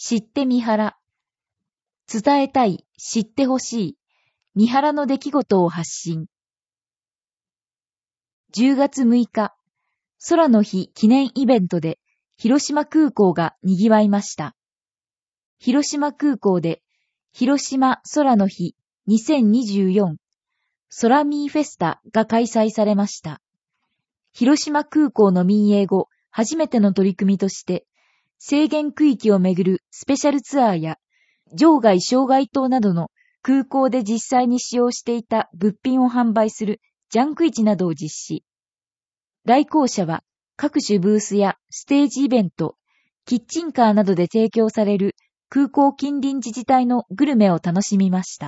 知って三原。伝えたい、知ってほしい。三原の出来事を発信。10月6日、空の日記念イベントで広島空港が賑わいました。広島空港で広島空の日2024空ミーフェスタが開催されました。広島空港の民営後初めての取り組みとして制限区域をめぐるスペシャルツアーや場外障害等などの空港で実際に使用していた物品を販売するジャンク市などを実施。来校者は各種ブースやステージイベント、キッチンカーなどで提供される空港近隣自治体のグルメを楽しみました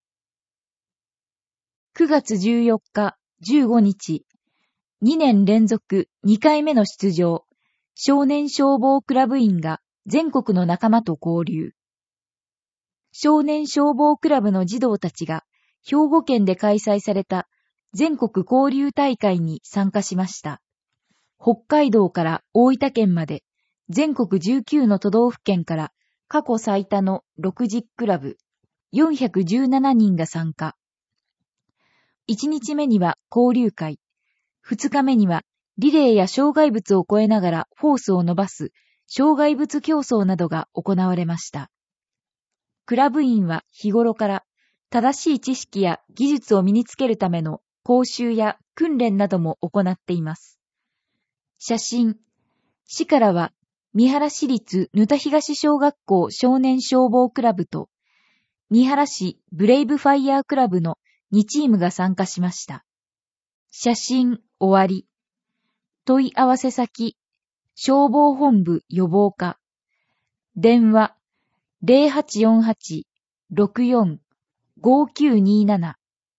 。9月14日、15日、2年連続2回目の出場、少年消防クラブ員が全国の仲間と交流。少年消防クラブの児童たちが兵庫県で開催された全国交流大会に参加しました。北海道から大分県まで全国19の都道府県から過去最多の60クラブ417人が参加。1日目には交流会、2日目にはリレーや障害物を越えながらフォースを伸ばす障害物競争などが行われました。クラブ員は日頃から正しい知識や技術を身につけるための講習や訓練なども行っています。写真。市からは三原市立沼田東小学校少年消防クラブと三原市ブレイブファイヤークラブの2チームが参加しました。写真終わり。問い合わせ先。消防本部予防課。電話。0848-64-5927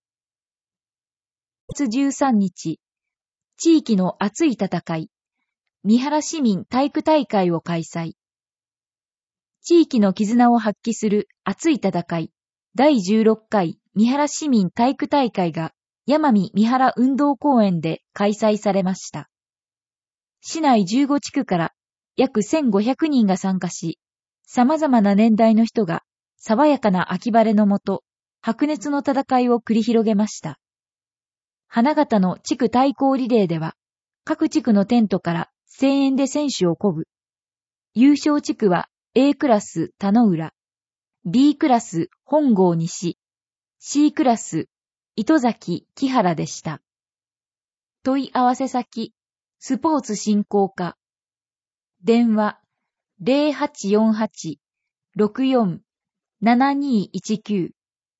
月13日、地域の熱い戦い、三原市民体育大会を開催。地域の絆を発揮する熱い戦い、第16回三原市民体育大会が山見三原運動公園で開催されました。市内15地区から約1500人が参加し、様々な年代の人が爽やかな秋晴れのもと、白熱の戦いを繰り広げました。花形の地区対抗リレーでは、各地区のテントから声援で選手を鼓舞。優勝地区は A クラス田野浦、B クラス本郷西、C クラス糸崎木原でした。問い合わせ先、スポーツ振興課。電話、0848-64-7219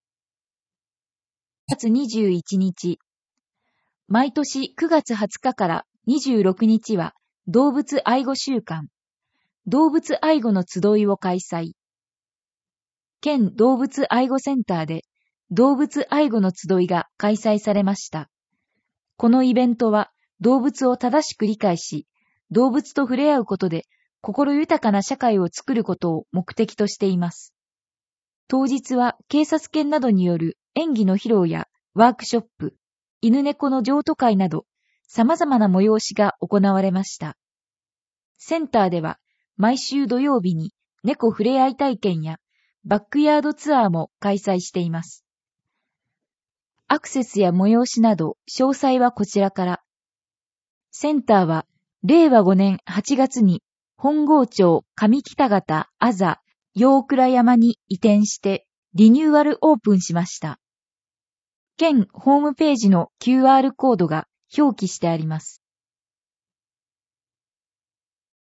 月21日。毎年9月20日から26日は動物愛護週間、動物愛護の集いを開催。県動物愛護センターで動物愛護の集いが開催されました。このイベントは動物を正しく理解し、動物と触れ合うことで心豊かな社会を作ることを目的としています。当日は警察犬などによる演技の披露やワークショップ、犬猫の譲渡会など様々な催しが行われました。センターでは毎週土曜日に猫触れ合い体験やバックヤードツアーも開催しています。アクセスや催しなど詳細はこちらから。センターは令和5年8月に本郷町上北方あざ陽倉山に移転してリニューアルオープンしました。県ホームページの QR コードが表記してあります。